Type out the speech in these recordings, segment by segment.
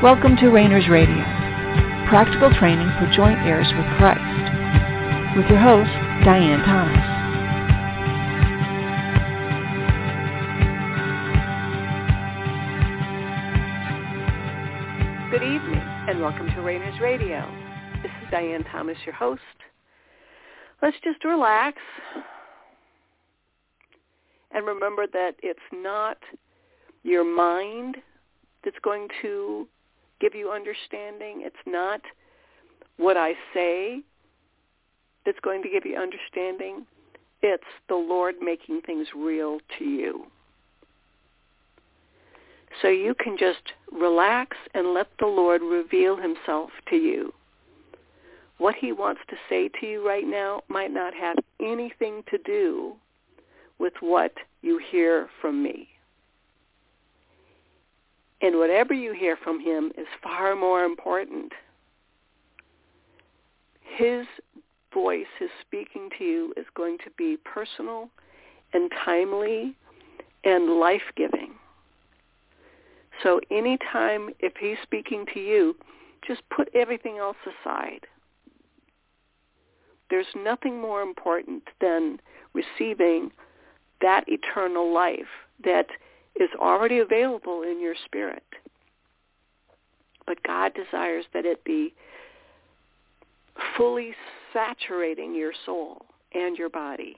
Welcome to Rainers Radio, practical training for joint heirs with Christ, with your host, Diane Thomas. Good evening, and welcome to Rainers Radio. This is Diane Thomas, your host. Let's just relax and remember that it's not your mind that's going to give you understanding. It's not what I say that's going to give you understanding. It's the Lord making things real to you. So you can just relax and let the Lord reveal himself to you. What he wants to say to you right now might not have anything to do with what you hear from me. And whatever you hear from him is far more important. His voice, his speaking to you, is going to be personal and timely and life-giving. So anytime if he's speaking to you, just put everything else aside. There's nothing more important than receiving that eternal life that is already available in your spirit. But God desires that it be fully saturating your soul and your body.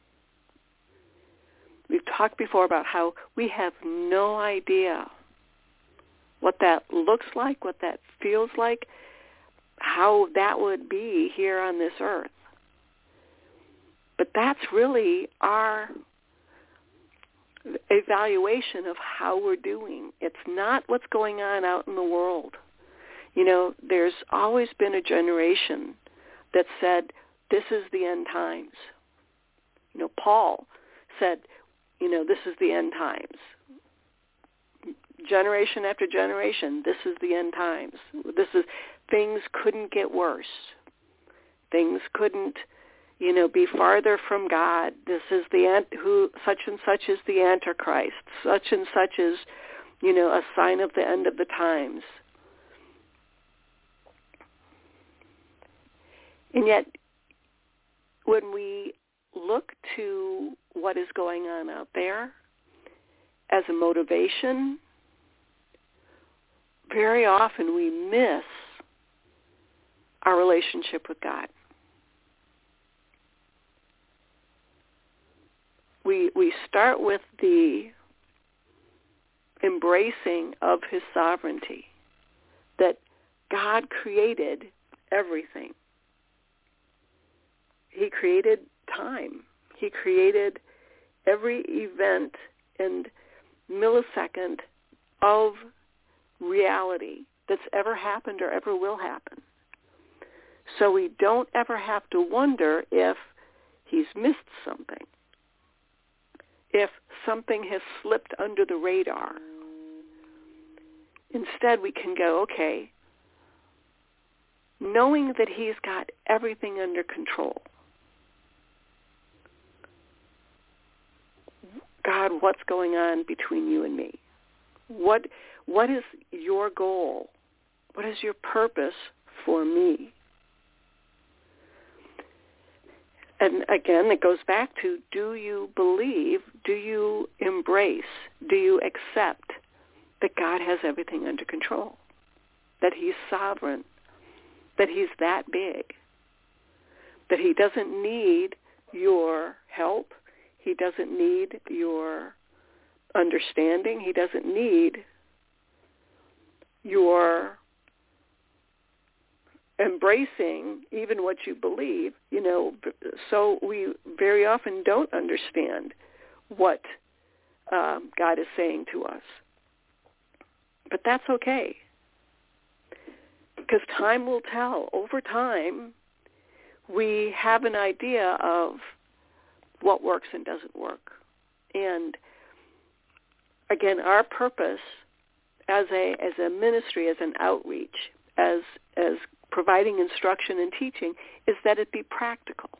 We've talked before about how we have no idea what that looks like, what that feels like, how that would be here on this earth. But that's really our evaluation of how we're doing. It's not what's going on out in the world. You know, there's always been a generation that said, this is the end times. You know, Paul said, you know, this is the end times. Generation after generation, this is the end times. Things couldn't get worse. Things couldn't, you know, be farther from God. This is such and such is the Antichrist. Such and such is, you know, a sign of the end of the times. And yet, when we look to what is going on out there as a motivation, very often we miss our relationship with God. We start with the embracing of his sovereignty, that God created everything. He created time. He created every event and millisecond of reality that's ever happened or ever will happen. So we don't ever have to wonder if he's missed something, if something has slipped under the radar. Instead, we can go, okay, knowing that he's got everything under control. God, what's going on between you and me? What is your goal? What is your purpose for me? And again, it goes back to, do you believe, do you embrace, do you accept that God has everything under control, that he's sovereign, that he's that big, that he doesn't need your help, he doesn't need your understanding, he doesn't need your embracing even what you believe, you know. So we very often don't understand what God is saying to us. But that's okay, because time will tell. Over time, we have an idea of what works and doesn't work. And again, our purpose as a ministry, as an outreach, as providing instruction and teaching, is that it be practical.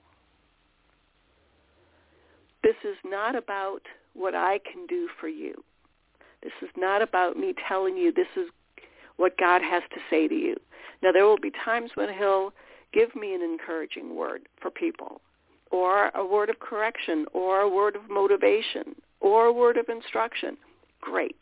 This is not about what I can do for you. This is not about me telling you this is what God has to say to you. Now, there will be times when he'll give me an encouraging word for people, or a word of correction, or a word of motivation, or a word of instruction. Great.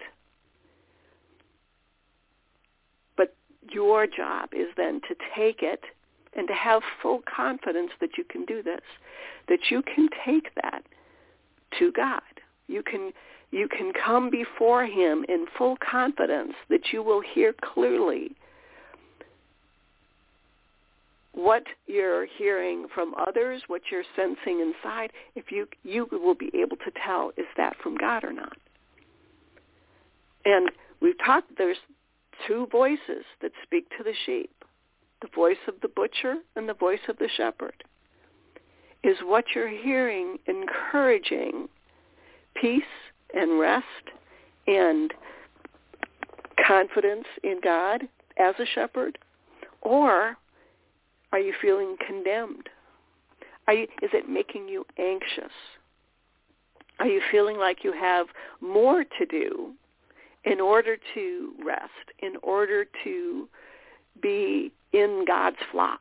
But your job is then to take it and to have full confidence that you can do this, that you can take that to God. You can come before him in full confidence that you will hear clearly what you're hearing from others, what you're sensing inside. If you will be able to tell, is that from God or not? And we've talked, there's two voices that speak to the sheep, the voice of the butcher and the voice of the shepherd. Is what you're hearing encouraging peace and rest and confidence in God as a shepherd? Or are you feeling condemned? Is it making you anxious? Are you feeling like you have more to do in order to rest, in order to be in God's flock?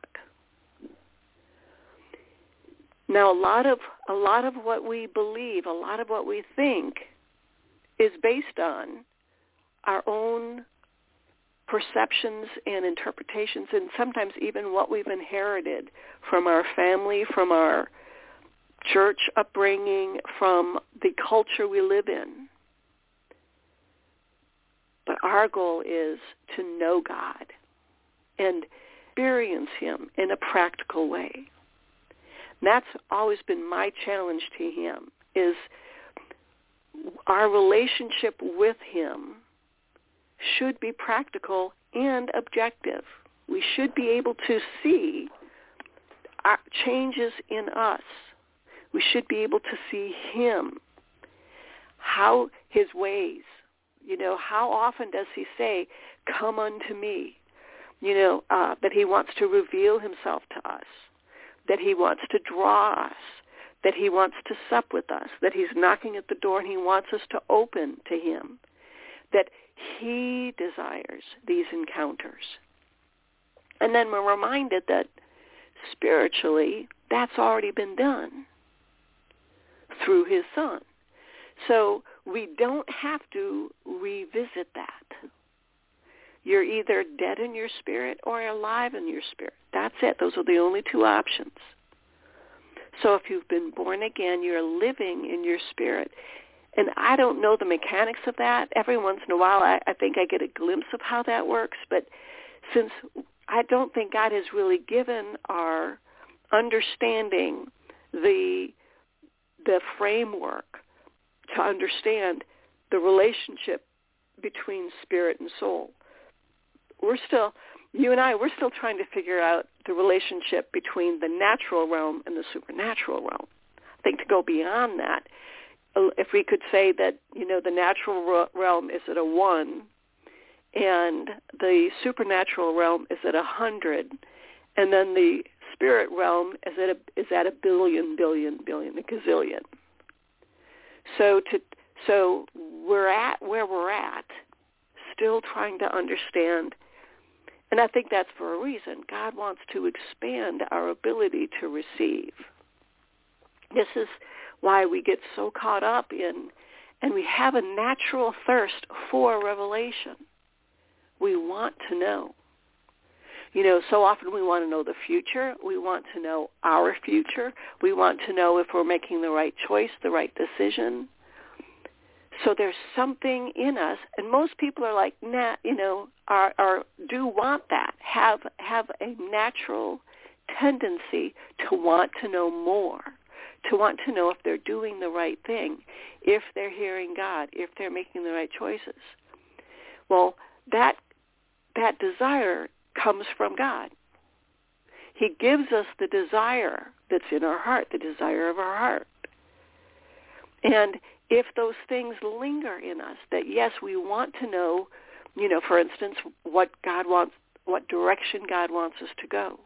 Now, a lot of what we believe, a lot of what we think is based on our own perceptions and interpretations, and sometimes even what we've inherited from our family, from our church upbringing, from the culture we live in. But our goal is to know God and experience him in a practical way. And that's always been my challenge to him, is our relationship with him should be practical and objective. We should be able to see our changes in us. We should be able to see him, how his ways, how often does he say, come unto me, that he wants to reveal himself to us, that he wants to draw us, that he wants to sup with us, that he's knocking at the door and he wants us to open to him, that he desires these encounters. And then we're reminded that spiritually, that's already been done through his Son. So we don't have to revisit that. You're either dead in your spirit or alive in your spirit. That's it. Those are the only two options. So if you've been born again, you're living in your spirit. And I don't know the mechanics of that. Every once in a while, I think I get a glimpse of how that works. But since I don't think God has really given our understanding the framework to understand the relationship between spirit and soul, you and I, we're still trying to figure out the relationship between the natural realm and the supernatural realm. I think to go beyond that, if we could say that, the natural realm is at a 1 and the supernatural realm is at 100, and then the spirit realm is at a billion, a gazillion. So we're at where we're at, still trying to understand. And I think that's for a reason. God wants to expand our ability to receive. This is why we get so caught up in, and we have a natural thirst for revelation. We want to know. So often we want to know the future. We want to know our future. We want to know if we're making the right choice, the right decision. So there's something in us, and most people are like, do want that, have a natural tendency to want to know more, to want to know if they're doing the right thing, if they're hearing God, if they're making the right choices. Well, that desire comes from God. He gives us the desire that's in our heart, the desire of our heart. And if those things linger in us, that yes, we want to know, for instance, what God wants, what direction God wants us to go.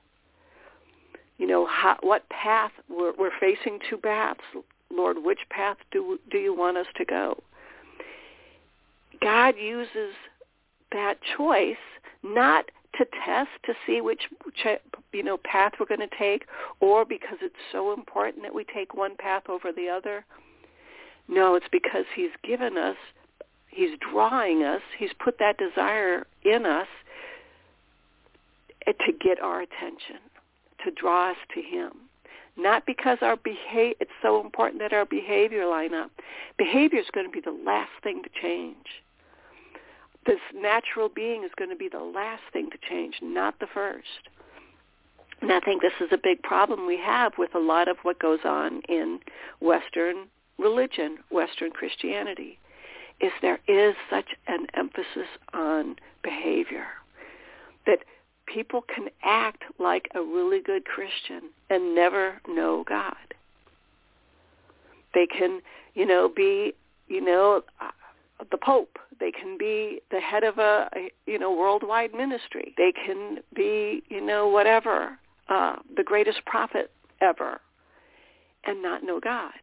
What path, we're facing two paths. Lord, which path do you want us to go? God uses that choice, not to test to see which path we're going to take, or because it's so important that we take one path over the other. No, it's because he's given us, he's drawing us, he's put that desire in us to get our attention, to draw us to him. Not because it's so important that our behavior line up. Behavior is going to be the last thing to change. This natural being is going to be the last thing to change, not the first. And I think this is a big problem we have with a lot of what goes on in Western religion, Western Christianity, is there is such an emphasis on behavior that people can act like a really good Christian and never know God. They can, be, the Pope. They can be the head of a worldwide ministry. They can be, whatever, the greatest prophet ever, and not know God.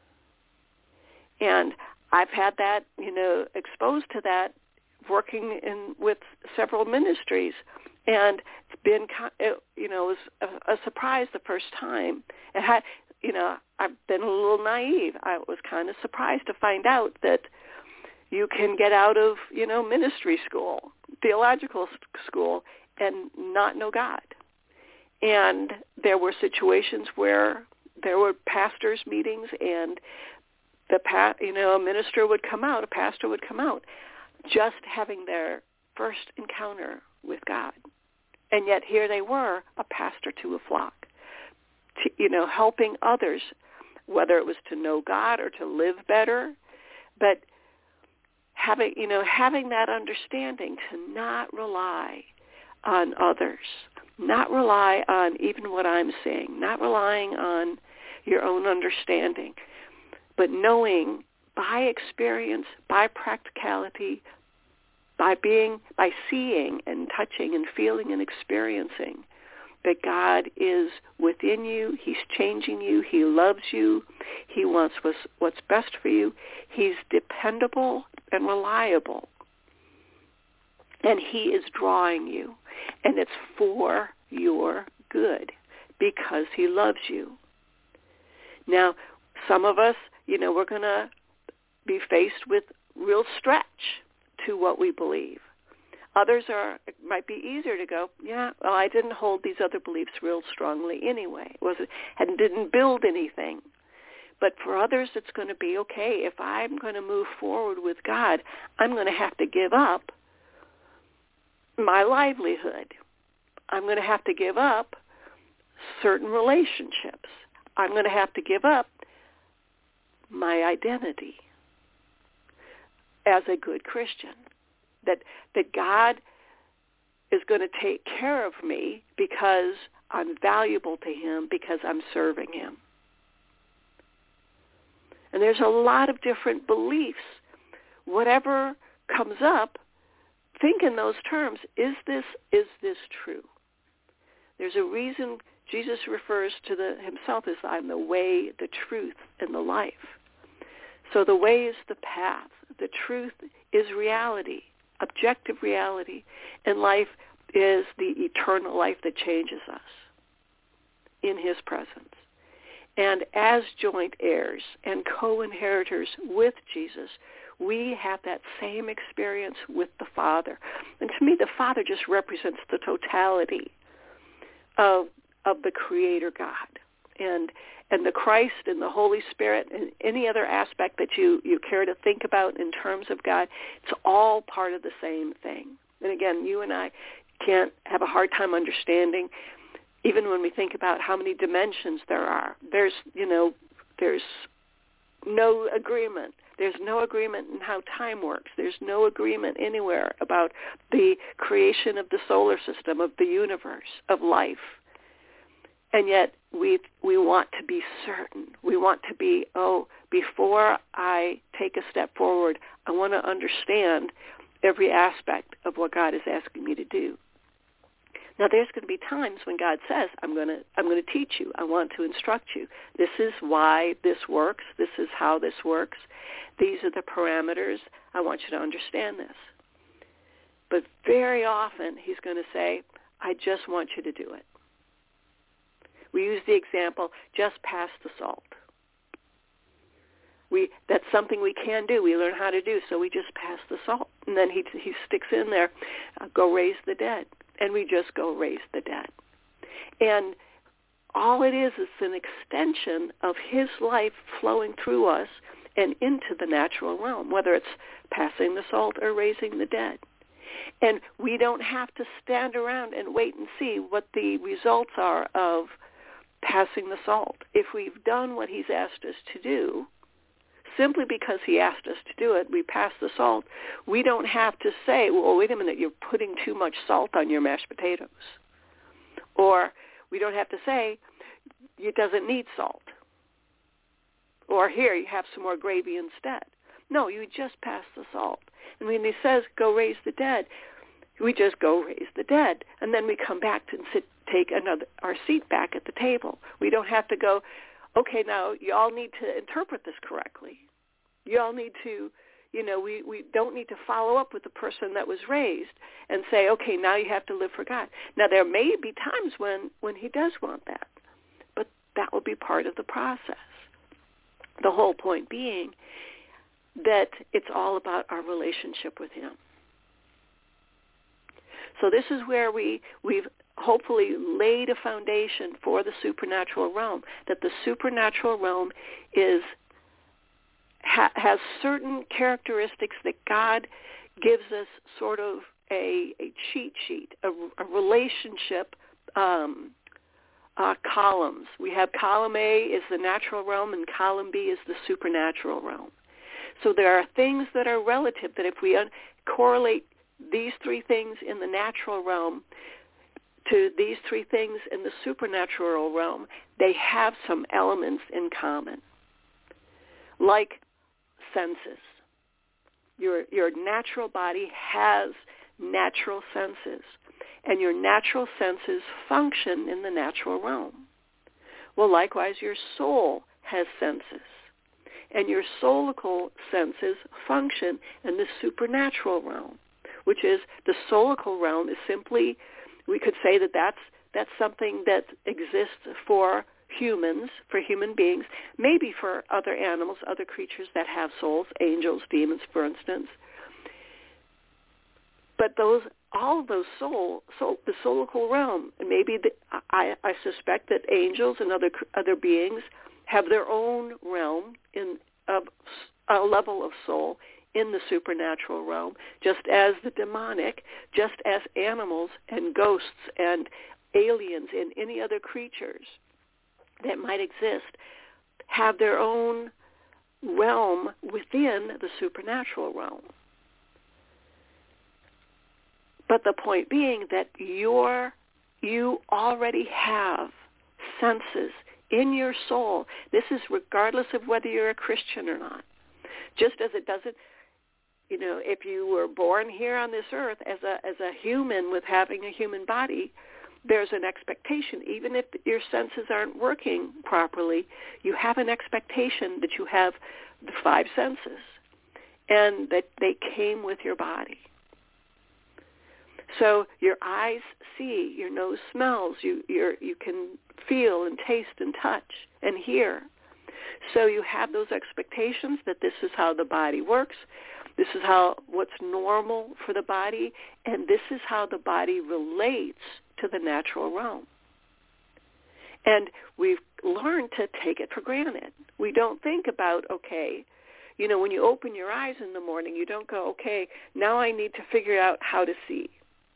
And I've had that, exposed to that, working with several ministries, and it's been, it was a surprise the first time. It had, I've been a little naive. I was kind of surprised to find out that you can get out of, ministry school, theological school, and not know God. And there were situations where there were pastors' meetings, and a minister would come out, a pastor would come out, just having their first encounter with God. And yet here they were, a pastor to a flock, helping others, whether it was to know God or to live better, but having that understanding to not rely on others, not rely on even what I'm saying, not relying on your own understanding, but knowing by experience, by practicality, by seeing and touching and feeling and experiencing that God is within you. He's changing you. He loves you. He wants what's best for you. He's dependable and reliable. And he is drawing you. And it's for your good because he loves you. Now, some of us, we're going to be faced with real stretch to what we believe. Others it might be easier to go, I didn't hold these other beliefs real strongly anyway. Didn't build anything. But for others, it's going to be, okay, if I'm going to move forward with God, I'm going to have to give up my livelihood. I'm going to have to give up certain relationships. I'm going to have to give up my identity as a good Christian. That God is going to take care of me because I'm valuable to him, because I'm serving him. And there's a lot of different beliefs. Whatever comes up, think in those terms. Is this true? There's a reason Jesus refers to himself as I'm the way, the truth, and the life. So the way is the path. The truth is reality, objective reality. And life is the eternal life that changes us in his presence. And as joint heirs and co-inheritors with Jesus, we have that same experience with the Father. And to me, the Father just represents the totality of the Creator God. And the Christ and the Holy Spirit and any other aspect that you care to think about in terms of God, it's all part of the same thing. And again, you and I can't have a hard time understanding, even when we think about how many dimensions there are. There's no agreement. There's no agreement in how time works. There's no agreement anywhere about the creation of the solar system, of the universe, of life. And yet we want to be certain. We want to be, before I take a step forward, I want to understand every aspect of what God is asking me to do. Now, there's going to be times when God says, I'm going to teach you. I want to instruct you. This is why this works. This is how this works. These are the parameters. I want you to understand this. But very often he's going to say, I just want you to do it. We use the example, just pass the salt. That's something we can do. We learn how to do, so we just pass the salt. And then he sticks in there, go raise the dead. And we just go raise the dead. And all it is an extension of his life flowing through us and into the natural realm, whether it's passing the salt or raising the dead. And we don't have to stand around and wait and see what the results are of passing the salt. If we've done what he's asked us to do, simply because he asked us to do it, we pass the salt, we don't have to say, well, wait a minute, you're putting too much salt on your mashed potatoes. Or we don't have to say, it doesn't need salt. Or here, you have some more gravy instead. No, you just pass the salt. And when he says, go raise the dead, we just go raise the dead. And then we come back and take our seat back at the table. We don't have to go, okay, now you all need to interpret this correctly. You all need to, we don't need to follow up with the person that was raised and say, okay, now you have to live for God. Now, there may be times when he does want that, but that will be part of the process. The whole point being that it's all about our relationship with him. So this is where we've hopefully laid a foundation for the supernatural realm, that the supernatural realm has certain characteristics that God gives us sort of a cheat sheet, a relationship columns. We have column A is the natural realm and column B is the supernatural realm. So there are things that are relative that if we correlate these three things in the natural realm to these three things in the supernatural realm, they have some elements in common, like senses. Your natural body has natural senses, and your natural senses function in the natural realm. Well, likewise, your soul has senses, and your soulical senses function in the supernatural realm, which is the soulical realm is simply, we could say that's something that exists for humans, for human beings, maybe for other animals, other creatures that have souls, angels, demons, for instance. But all of those the soulical realm, and maybe I suspect that angels and other beings have their own realm of a level of soul in the supernatural realm, just as the demonic, just as animals and ghosts and aliens and any other creatures that might exist have their own realm within the supernatural realm. But the point being that you already have senses in your soul. This is regardless of whether you're a Christian or not. Just as it doesn't, if you were born here on this earth as a human with having a human body, there's an expectation. Even if your senses aren't working properly, you have an expectation that you have the five senses and that they came with your body. So your eyes see, your nose smells, you can feel and taste and touch and hear. So you have those expectations that this is how the body works, this is what's normal for the body, and this is how the body relates to the natural realm. And we've learned to take it for granted. We don't think about, okay, when you open your eyes in the morning, you don't go, okay, now I need to figure out how to see.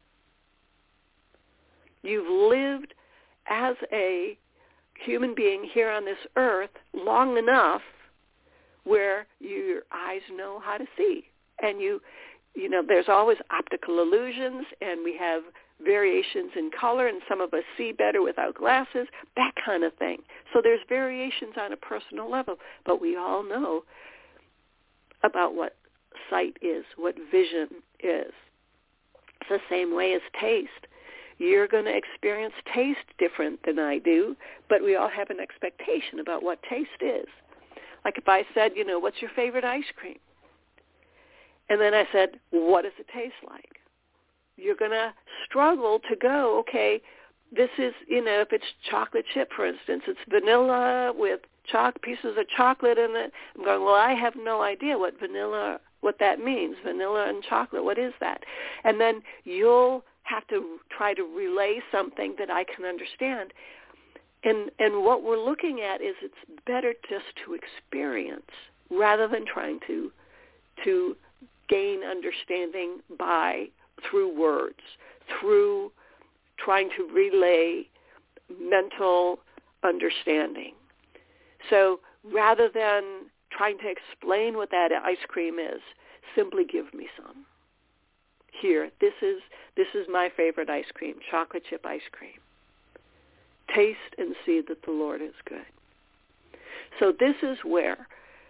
You've lived as a human being here on this earth long enough where your eyes know how to see. And there's always optical illusions, and we have variations in color, and some of us see better without glasses, that kind of thing. So there's variations on a personal level, but we all know about what sight is, what vision is. It's the same way as taste. You're going to experience taste different than I do, but we all have an expectation about what taste is. Like if I said, what's your favorite ice cream? And then I said, what does it taste like? you're going to struggle to go, okay, this is, if it's chocolate chip, for instance, it's vanilla with pieces of chocolate in it. I'm going, well, I have no idea what that means, vanilla and chocolate. What is that? And then you'll have to try to relay something that I can understand. And what we're looking at is it's better just to experience rather than trying to gain understanding through words, through trying to relay mental understanding. So rather than trying to explain what that ice cream is, simply give me some. Here, this is my favorite ice cream, chocolate chip ice cream. Taste and see that the Lord is good. So this is where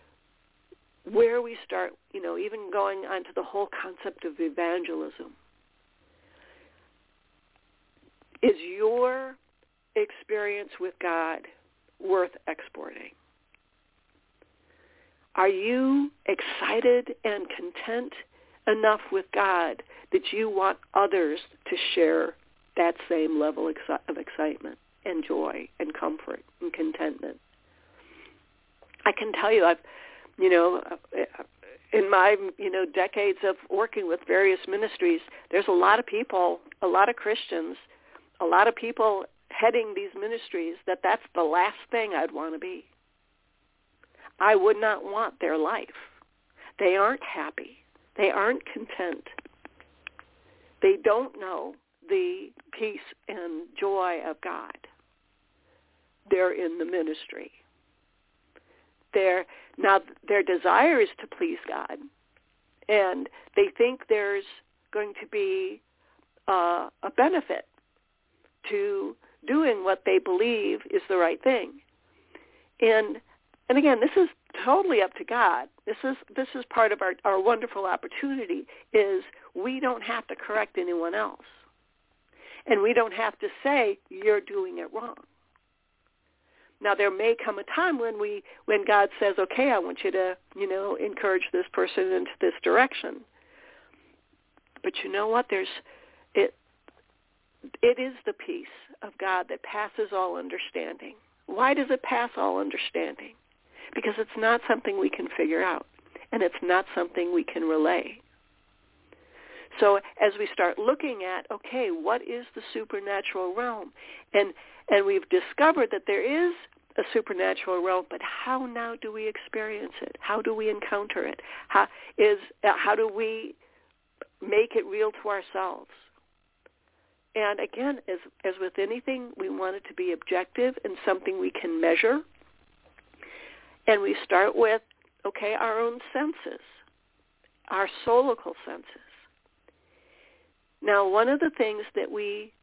we start, even going on to the whole concept of evangelism. Is your experience with God worth exporting? Are you excited and content enough with God that you want others to share that same level of excitement and joy and comfort and contentment? I can tell you, in my, decades of working with various ministries, there's a lot of people, a lot of Christians, a lot of people heading these ministries that's the last thing I'd want to be. I would not want their life. They aren't happy. They aren't content. They don't know the peace and joy of God. They're in the ministry. Their desire is to please God, and they think there's going to be a benefit to doing what they believe is the right thing. And again, this is totally up to God. This is part of our wonderful opportunity, is we don't have to correct anyone else. And we don't have to say, you're doing it wrong. Now, there may come a time when God says, okay, I want you to, encourage this person into this direction. But you know what? It is the peace of God that passes all understanding. Why does it pass all understanding? Because it's not something we can figure out, and it's not something we can relay. So as we start looking at, okay, what is the supernatural realm? And we've discovered that there is a supernatural realm, but how now do we experience it? How do we encounter it? How do we make it real to ourselves? And again, as with anything, we want it to be objective and something we can measure. And we start with, okay, our own senses, our soulical senses. Now, one of the things that we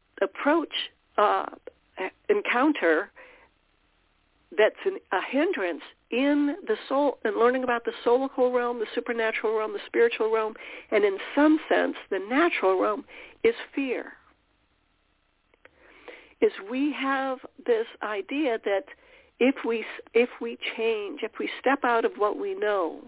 encounter that's a hindrance in the soul, in learning about the soulical realm, the supernatural realm, the spiritual realm, and in some sense, the natural realm, is fear. Is we have this idea that if we change, if we step out of what we know,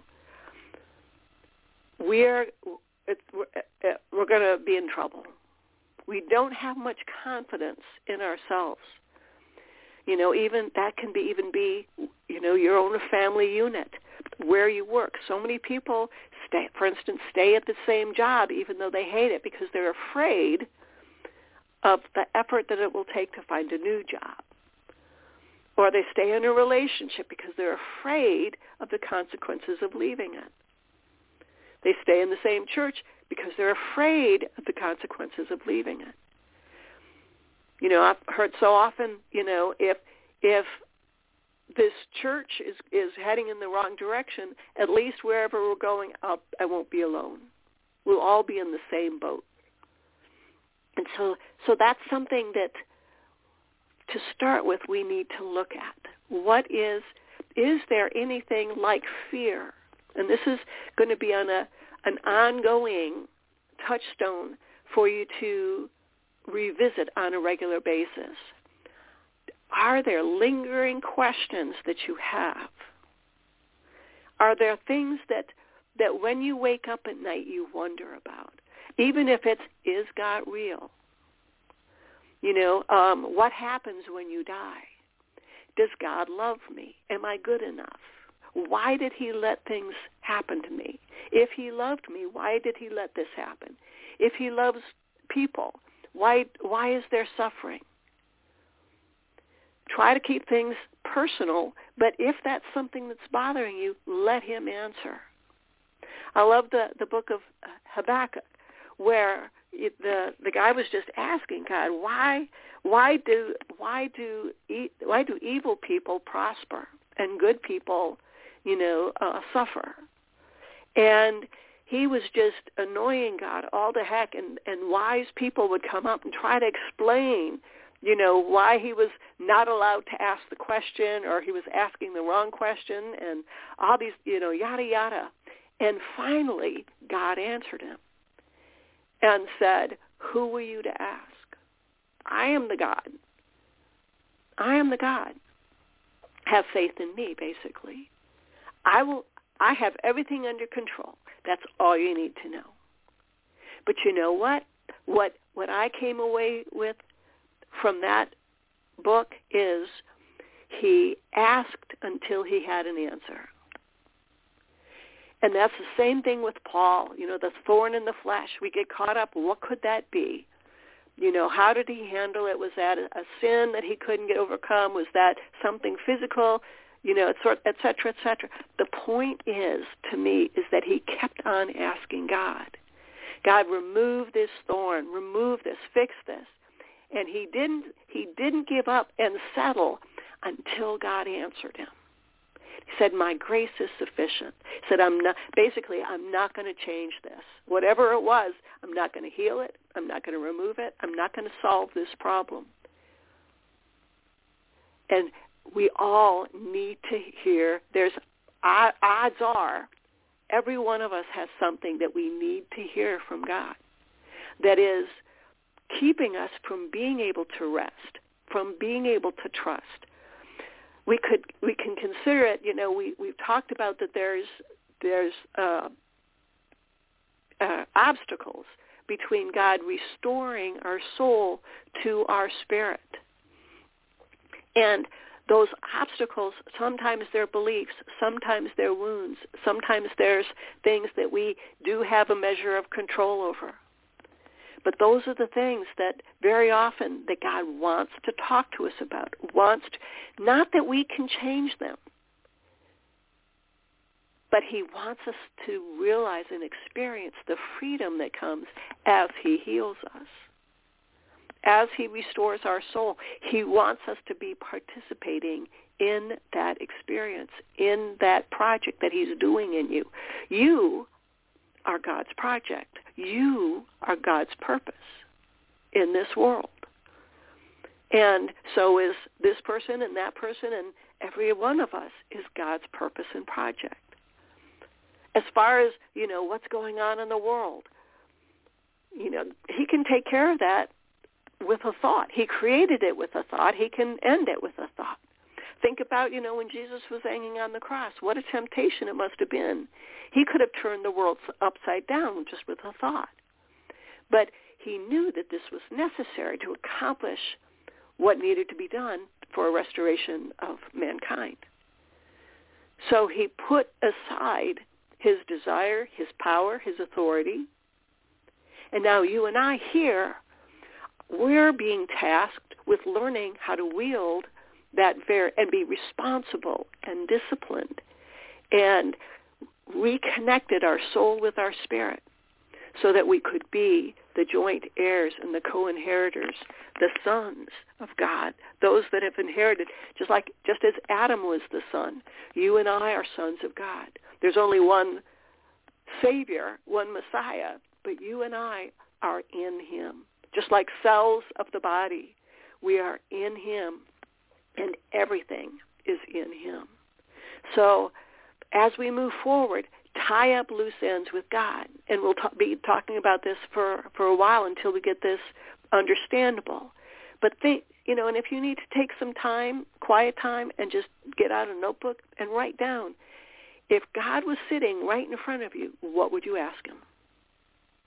we're going to be in trouble. We don't have much confidence in ourselves. Even that can be your own family unit, where you work. So many people stay at the same job even though they hate it because they're afraid of the effort that it will take to find a new job. Or they stay in a relationship because they're afraid of the consequences of leaving it. They stay in the same church because they're afraid of the consequences of leaving it. I've heard so often, if this church is heading in the wrong direction, at least wherever we're going, I won't be alone. We'll all be in the same boat. And so that's something that, to start with, we need to look at. What is there anything like fear? And this is going to be on an ongoing touchstone for you to revisit on a regular basis. Are there lingering questions that you have? Are there things that when you wake up at night you wonder about? Even if it's, is God real? What happens when you die? Does God love me? Am I good enough? Why did he let things happen to me? If he loved me, why did he let this happen? If he loves people, why is there suffering? Try to keep things personal, but if that's something that's bothering you, let him answer. I love the book of Habakkuk, where the guy was just asking God, why do evil people prosper and good people, suffer? And he was just annoying God all the heck, and wise people would come up and try to explain, why he was not allowed to ask the question, or he was asking the wrong question, and all these, yada, yada. And finally, God answered him and said, who were you to ask? I am the God. I am the God. Have faith in me, basically. I have everything under control. That's all you need to know. But you know what? What I came away with from that book is he asked until he had an answer. And that's the same thing with Paul, the thorn in the flesh. We get caught up, what could that be? How did he handle it? Was that a sin that he couldn't get overcome? Was that something physical? Et cetera, et cetera. The point is, to me, is that he kept on asking God. God, remove this thorn, remove this, fix this. And he didn't give up and settle until God answered him. He said, my grace is sufficient. He said, I'm not going to change this. Whatever it was, I'm not going to heal it. I'm not going to remove it. I'm not going to solve this problem. And we all need to hear, odds are, every one of us has something that we need to hear from God that is keeping us from being able to rest, from being able to trust. We can consider it, we've talked about that there's obstacles between God restoring our soul to our spirit. And those obstacles, sometimes they're beliefs, sometimes they're wounds, sometimes there's things that we do have a measure of control over. But those are the things that very often that God wants to talk to us about, not that we can change them, but he wants us to realize and experience the freedom that comes as he heals us. As he restores our soul, he wants us to be participating in that experience, in that project that he's doing in you. You are God's project. You are God's purpose in this world. And so is this person and that person, and every one of us is God's purpose and project. As far as, what's going on in the world, he can take care of that with a thought. He created it with a thought. He can end it with a thought. Think about, when Jesus was hanging on the cross, what a temptation it must have been. He could have turned the world upside down just with a thought. But he knew that this was necessary to accomplish what needed to be done for a restoration of mankind. So he put aside his desire, his power, his authority. And now you and I here, we're being tasked with learning how to wield that and be responsible and disciplined and reconnected our soul with our spirit so that we could be the joint heirs and the co-inheritors, the sons of God, those that have inherited, just as Adam was the son. You and I are sons of God. There's only one Savior, one Messiah, but you and I are in him. Just like cells of the body, we are in him, and everything is in him. So as we move forward, tie up loose ends with God. And we'll be talking about this for a while until we get this understandable. But think, and if you need to take some time, quiet time, and just get out a notebook and write down, if God was sitting right in front of you, what would you ask him?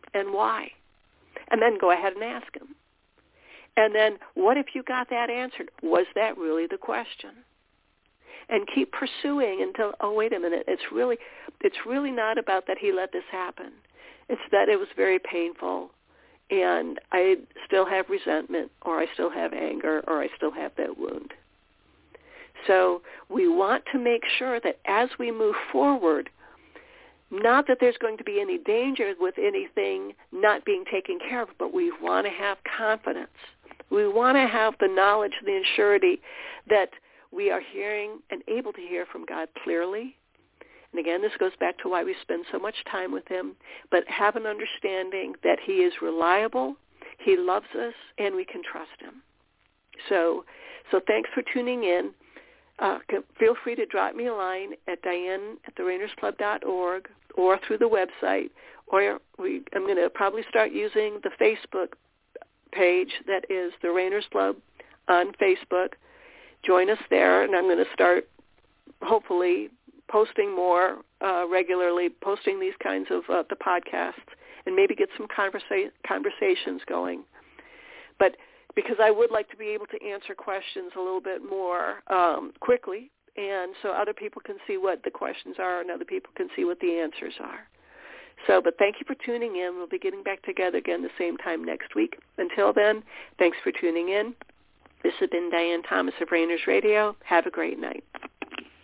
and why? And then go ahead and ask him. And then what if you got that answered? Was that really the question? And keep pursuing until, oh, wait a minute, it's really not about that he let this happen. It's that it was very painful, and I still have resentment, or I still have anger, or I still have that wound. So we want to make sure that as we move forward, not that there's going to be any danger with anything not being taken care of, but we want to have confidence. We want to have the knowledge, the surety that we are hearing and able to hear from God clearly. And again, this goes back to why we spend so much time with him, but have an understanding that he is reliable, he loves us, and we can trust him. So thanks for tuning in. Feel free to drop me a line at diane@therainersclub.org or through the website, or I'm going to probably start using the Facebook page that is the Rainers Club on Facebook. Join us there, and I'm going to start hopefully posting more regularly, posting these kinds of the podcasts, and maybe get some conversations going. But because I would like to be able to answer questions a little bit more quickly, and so other people can see what the questions are and other people can see what the answers are. But thank you for tuning in. We'll be getting back together again the same time next week. Until then, thanks for tuning in. This has been Diane Thomas of Rainers Radio. Have a great night.